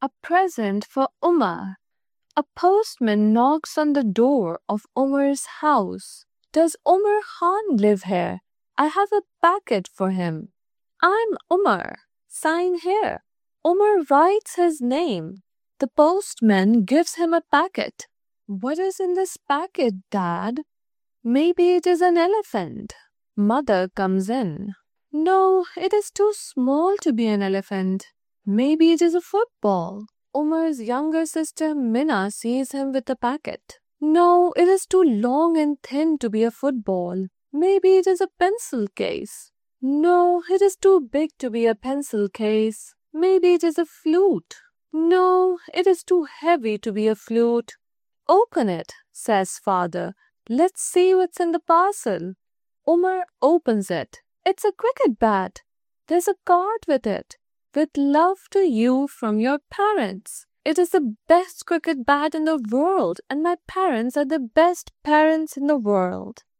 A present for Umar. A postman knocks on the door of Umar's house. Does Umar Khan live here? I have a packet for him. I'm Umar. Sign here. Umar writes his name. The postman gives him a packet. What is in this packet, Dad? Maybe it is an elephant. Mother comes in. No, it is too small to be an elephant. Maybe it is a football. Umar's younger sister Minna sees him with the packet. No, it is too long and thin to be a football. Maybe it is a pencil case. No, it is too big to be a pencil case. Maybe it is a flute. No, it is too heavy to be a flute. Open it, says father. Let's see what's in the parcel. Umar opens it. It's a cricket bat. There's a card with it. With love to you from your parents. It is the best cricket bat in the world, and my parents are the best parents in the world.